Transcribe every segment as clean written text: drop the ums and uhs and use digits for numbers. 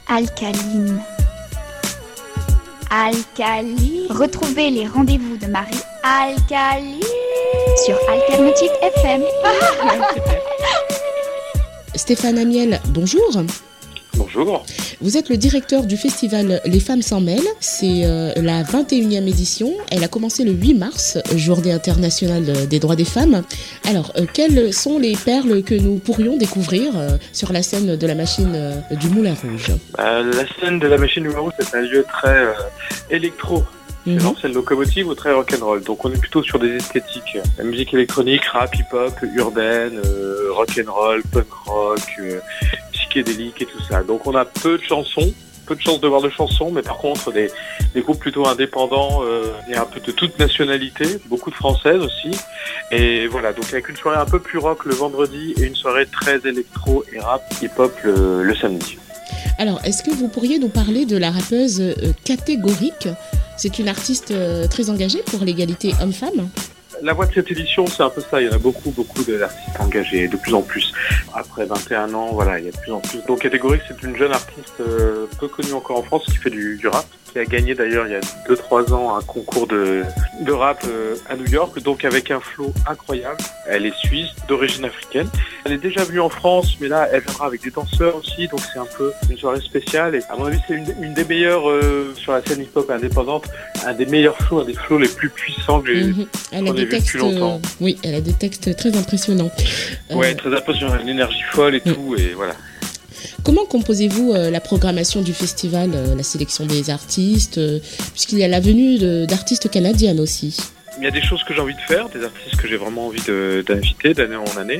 Alcaline. Alcaline. Retrouvez les rendez-vous de Marie Alcaline sur Alternative FM. Stéphane Amiel, bonjour. Bonjour. Vous êtes le directeur du festival Les Femmes s'en mêlent. C'est la 21e édition. Elle a commencé le 8 mars, Journée internationale des droits des femmes. Alors, quelles sont les perles que nous pourrions découvrir sur la scène de la machine du Moulin Rouge ? La scène de la machine du Moulin Rouge, c'est un lieu très électro. C'est l'ancienne locomotive ou très rock'n'roll. Donc on est plutôt sur des esthétiques. La musique électronique, rap, hip-hop, urbaine, rock'n'roll, punk rock, psychédélique et tout ça. Donc on a peu de chansons, peu de chances de voir de chansons, mais par contre des groupes plutôt indépendants et un peu de toute nationalité, beaucoup de françaises aussi. Et voilà, donc avec une soirée un peu plus rock le vendredi et une soirée très électro et rap, hip-hop le samedi. Alors, est-ce que vous pourriez nous parler de la rappeuse Catégorique ? C'est une artiste très engagée pour l'égalité homme-femme. La voix de cette édition, c'est un peu ça. Il y en a beaucoup d'artistes engagés, de plus en plus. Après 21 ans, voilà, il y a de plus en plus. Donc Catégorique, c'est une jeune artiste peu connue encore en France qui fait du rap, qui a gagné d'ailleurs il y a 2-3 ans un concours de rap à New York, donc avec un flow incroyable. Elle est suisse, d'origine africaine. Elle est déjà venue en France, mais là, elle viendra avec des danseurs aussi, donc c'est un peu une soirée spéciale. Et à mon avis, c'est une des meilleures sur la scène hip-hop indépendante, un des meilleurs flows, un des flows les plus puissants que j'ai vu depuis longtemps. Oui, elle a des textes très impressionnants. Ouais, très impressionnant, une énergie folle et tout, et voilà. Comment composez-vous la programmation du festival, la sélection des artistes, puisqu'il y a la venue d'artistes canadiennes aussi ? Il y a des choses que j'ai envie de faire, des artistes que j'ai vraiment envie d'inviter d'année en année.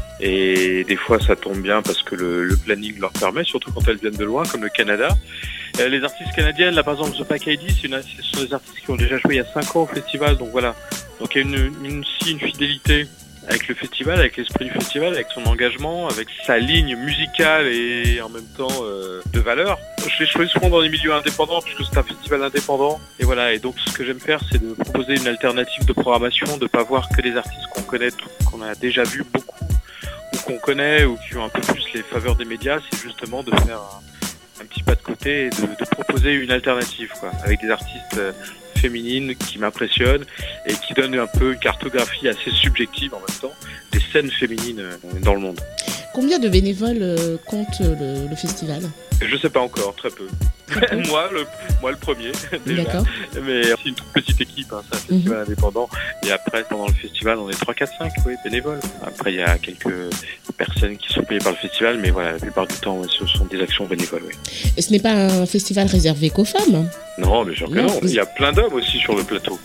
Et des fois, ça tombe bien parce que le planning leur permet, surtout quand elles viennent de loin, comme le Canada. Les artistes canadiennes, là par exemple, The Pack ID, ce sont des artistes qui ont déjà joué il y a 5 ans au festival. Donc voilà, donc il y a une fidélité avec le festival, avec l'esprit du festival, avec son engagement, avec sa ligne musicale et en même temps de valeur. Je l'ai choisi souvent dans les milieux indépendants puisque c'est un festival indépendant. Et voilà, et donc ce que j'aime faire, c'est de proposer une alternative de programmation, de pas voir que les artistes qu'on connaît, qu'on a déjà vu beaucoup, ou qu'on connaît, ou qui ont un peu plus les faveurs des médias. C'est justement de faire un petit pas de côté et de proposer une alternative, quoi, avec des artistes féminines qui m'impressionnent et qui donnent un peu une cartographie assez subjective en même temps des scènes féminines dans le monde. Combien de bénévoles compte le festival ? Je sais pas encore, très peu. moi le premier, déjà. D'accord. Mais c'est une toute petite équipe, c'est un festival indépendant. Et après, pendant le festival, on est 3, 4, 5 bénévoles. Après, il y a quelques personnes qui sont payées par le festival, mais voilà, la plupart du temps, ce sont des actions bénévoles. Oui. Et ce n'est pas un festival réservé qu'aux femmes ? Non, bien sûr que non. Il y a plein d'hommes aussi sur le plateau.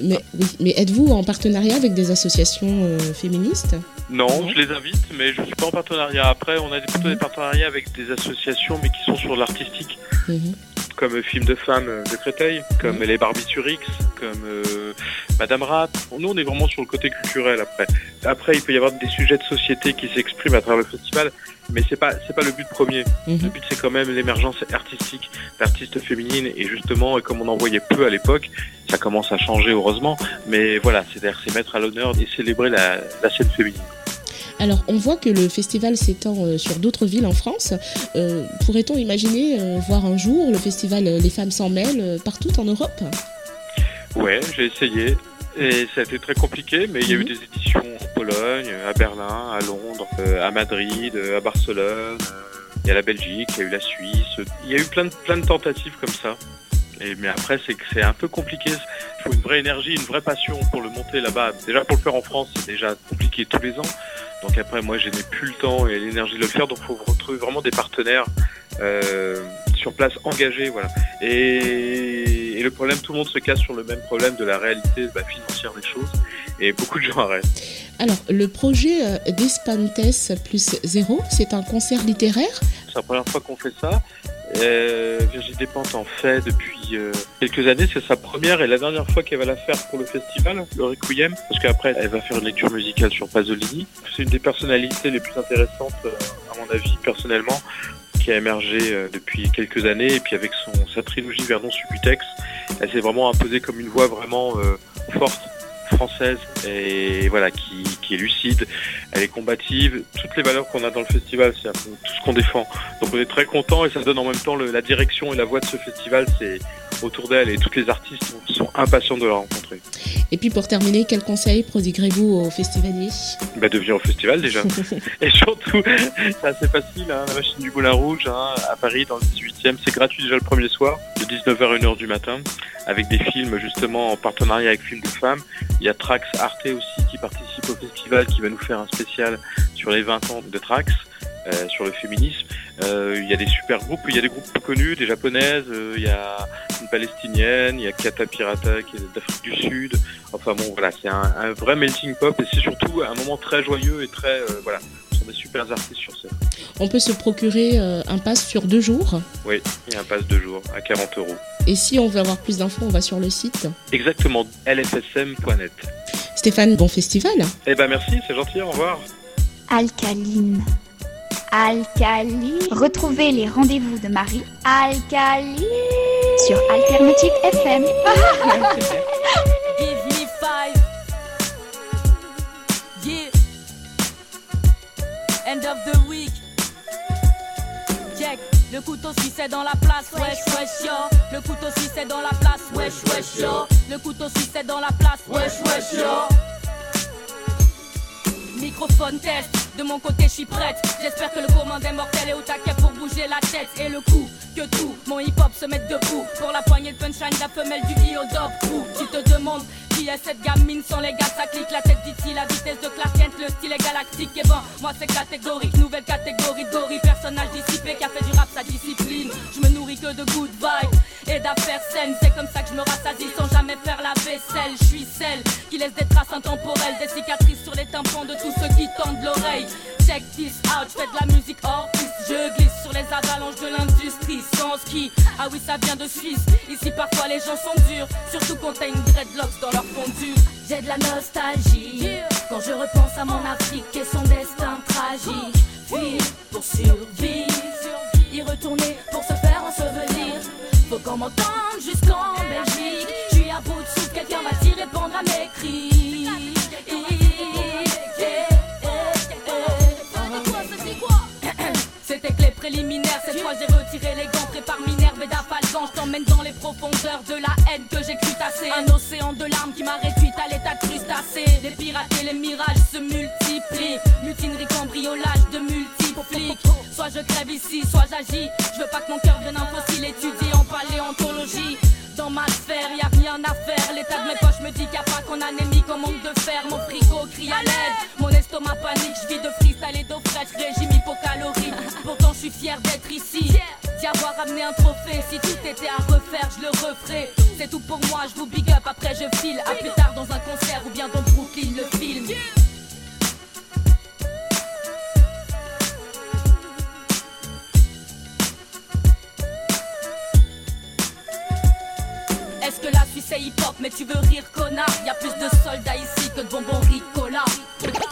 Mais êtes-vous en partenariat avec des associations féministes ? Non, je les invite, mais je ne suis pas en partenariat. Après, on a plutôt des partenariats avec des associations, mais qui sont sur l'artistique, comme Films de Femmes de Créteil, comme les Barbiturix, comme Madame Rat. Nous, on est vraiment sur le côté culturel après. Après, il peut y avoir des sujets de société qui s'expriment à travers le festival, mais c'est pas le but premier. Le but, c'est quand même l'émergence artistique d'artistes féminines, et justement, comme on en voyait peu à l'époque, ça commence à changer heureusement, mais voilà, c'est mettre à l'honneur et célébrer la scène féminine. Alors, on voit que le festival s'étend sur d'autres villes en France. Pourrait-on imaginer voir un jour le festival Les Femmes s'en mêlent partout en Europe ? Ouais, j'ai essayé. Et ça a été très compliqué, mais il y a eu des éditions en Pologne, à Berlin, à Londres, à Madrid, à Barcelone, il y a la Belgique, il y a eu la Suisse. Il y a eu plein de tentatives comme ça. Mais après, c'est un peu compliqué. Il faut une vraie énergie, une vraie passion pour le monter là-bas. Déjà, pour le faire en France, c'est déjà compliqué tous les ans. Donc après, moi, je n'ai plus le temps et l'énergie de le faire. Donc, il faut retrouver vraiment des partenaires sur place engagés, voilà. Et le problème, tout le monde se casse sur le même problème de la réalité financière des choses. Et beaucoup de gens arrêtent. Alors, le projet d'Espantes plus 0, c'est un concert littéraire ? C'est la première fois qu'on fait ça. Virginie Despentes en fait depuis quelques années, c'est sa première et la dernière fois qu'elle va la faire pour le festival, le Requiem, parce qu'après elle va faire une lecture musicale sur Pasolini. C'est une des personnalités les plus intéressantes, à mon avis, personnellement, qui a émergé depuis quelques années, et puis avec sa trilogie Vernon Subutex, elle s'est vraiment imposée comme une voix vraiment forte française et voilà qui est lucide, elle est combative, toutes les valeurs qu'on a dans le festival, c'est un peu tout ce qu'on défend. Donc on est très content et ça donne en même temps la direction et la voix de ce festival, c'est autour d'elle et toutes les artistes sont impatients de la rencontrer. Et puis pour terminer, quel conseil prodiguerez-vous aux festivaliers ? De venir au festival déjà. Et surtout, c'est assez facile, la machine du Moulin Rouge à Paris dans le 18e, c'est gratuit déjà le premier soir, de 19h à 1h du matin, avec des films justement en partenariat avec Films de Femmes. Il y a Trax Arte aussi qui participe au festival, qui va nous faire un spécial sur les 20 ans de Trax. Sur le féminisme, il y a des super groupes, il y a des groupes connus, des japonaises, il y a une palestinienne, il y a Kata Pirata qui est d'Afrique du Sud. Enfin bon, voilà, c'est un vrai melting pot et c'est surtout un moment très joyeux et très voilà, ce sont des super artistes sur scène. On peut se procurer un pass sur 2 jours. Oui, il y a un pass 2 jours à 40 €. Et si on veut avoir plus d'infos, on va sur le site. Exactement, lfsm.net. Stéphane, bon festival. Merci, c'est gentil, au revoir. Alcaline. Retrouvez les rendez-vous de Marie Alcaline sur Alternative FM. Give me 5. Yeah. End of the week. Check. Le couteau suisse est dans la place, wesh wesh yo. Le couteau suisse est dans la place, wesh wesh yo. Le couteau suisse est dans la place, wesh wesh yo. Microphone test, de mon côté je suis prête. J'espère que le commun des mortels est au taquet pour bouger la tête. Et le coup, que tout, mon hip hop se mette debout. Pour la poignée de punchline, la femelle du Diodop. Tu te demandes qui est cette gamine, sans les gars ça clique. La tête d'ici, la vitesse de Clark Kent, le style est galactique. Et bon, moi c'est catégorique, nouvelle catégorie de gorille. Personnage dissipé qui a fait du rap sa discipline. Je me nourris que de good vibes et d'affaires saines. C'est comme ça que je me rassasie sans jamais faire la vaisselle. Je suis celle qui laisse des traces intemporelles, des cicatrices sur les tympans de tous ceux qui tendent l'oreille. Check this out, je fais de la musique hors piste. Je glisse sur les avalanches de l'industrie sans ski. Ah oui, ça vient de Suisse. Ici parfois les gens sont durs, surtout quand t'as une dreadlocks dans leur fondue. J'ai de la nostalgie quand je repense à mon Afrique et son destin tragique. Fuir pour survivre, y retourner pour se faire ensevelir. Faut qu'on m'entende jusqu'en Belgique. Je suis à bout de souffle, quelqu'un va-t-il répondre à mes cris? C'était que les préliminaires, cette fois j'ai retiré les gants. Prépare Minerve et d'Afalgan, je t'emmène dans les profondeurs de la haine que j'ai cru tasser. Un océan de larmes qui m'a réduite à l'état de crustacé. Les pirates et les mirages se multiplient. Mutinerie, cambriolage de multiples flics. Soit je crève ici, soit j'agis. Je veux pas que mon cœur devienne un fossile étudié en paléontologie. Dans ma sphère, y a rien à faire. L'état de mes poches me dit qu'il y a pas qu'on anémie, qu'on manque de fer. Mon frigo crie à l'aide, mon estomac panique. Je vis de freestyle et d'eau fraîche, régime hypocalorique. Pourtant je suis fier d'être ici, d'y avoir amené un trophée. Si tout était à refaire, je le referais. C'est tout pour moi, je vous big up, après je file. À plus tard dans un concert ou bien dans Brooklyn, le film. Est-ce que la Suisse est hip-hop, mais tu veux rire connard? Y'a plus de soldats ici que de bonbons Ricola.